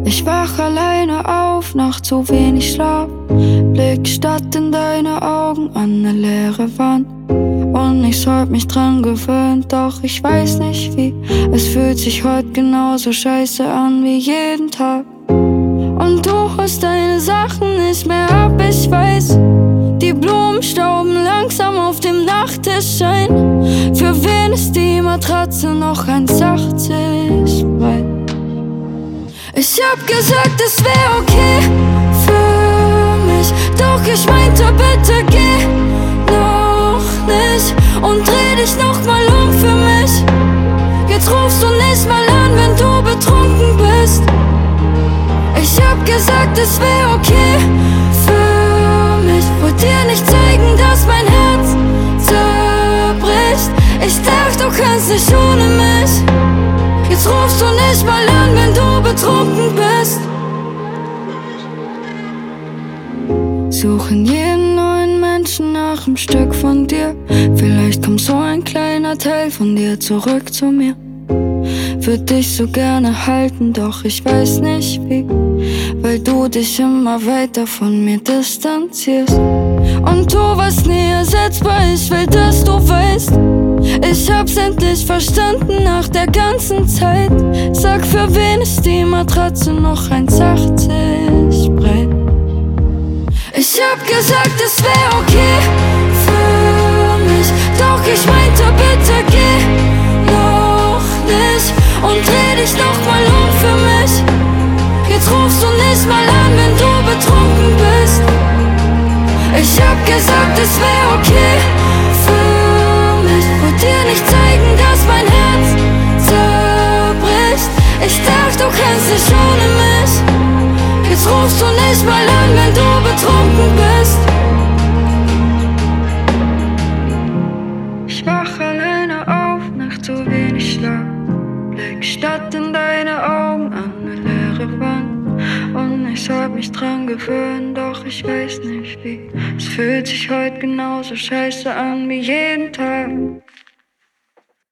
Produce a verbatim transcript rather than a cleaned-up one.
Ich wach alleine auf, nach zu wenig Schlaf. Blick statt in deine Augen an ne leere Wand. Und ich sollt mich dran gewöhnt, doch ich weiß nicht wie. Es fühlt sich heute genauso scheiße an wie jeden Tag. Und du holst deine Sachen nicht mehr ab, ich weiß. Die Blumen stauben langsam auf dem Nachttisch ein. Für wen ist die Matratze noch eins achtzig breit? Ich hab gesagt, es wär okay für mich, doch ich meinte, bitte geh noch nicht und dreh dich noch mal um für mich. Jetzt rufst du nicht mal an, wenn du betrunken bist. Ich hab gesagt, es wär okay für mich, wollt dir nicht zeigen, dass mein Herz zerbricht. Ich dachte, du kannst nicht ohne mich. Jetzt rufst du nicht mal an, wenn du betrunken bist. Suchen jeden neuen Menschen nach einem Stück von dir. Vielleicht kommt so ein kleiner Teil von dir zurück zu mir. Würd dich so gerne halten, doch ich weiß nicht wie, weil du dich immer weiter von mir distanzierst. Und du warst nie ersetzbar, ich will, dass du weißt. Ich hab's endlich verstanden nach der ganzen Zeit. Sag, für wen ist die Matratze noch eins achtzig breit? Ich hab gesagt, es wär okay für mich, doch ich meinte, bitte geh noch nicht und dreh dich noch mal um für mich. Jetzt rufst du nicht mal an, wenn du betrunken bist. Ich hab gesagt, es wär okay für mich, wollt dir nicht zeigen, dass mein Herz zerbricht. Ich dachte, du kannst nicht ohne mich. Jetzt rufst du nicht mal an, wenn du betrunken bist. Ich wach alleine auf, nach zu wenig Schlaf. Blick statt in deine Augen an ne leere Wand. Und ich soll mich dran gewöhnen, doch ich weiß nicht wie. Es fühlt sich heute genauso scheiße an wie jeden Tag.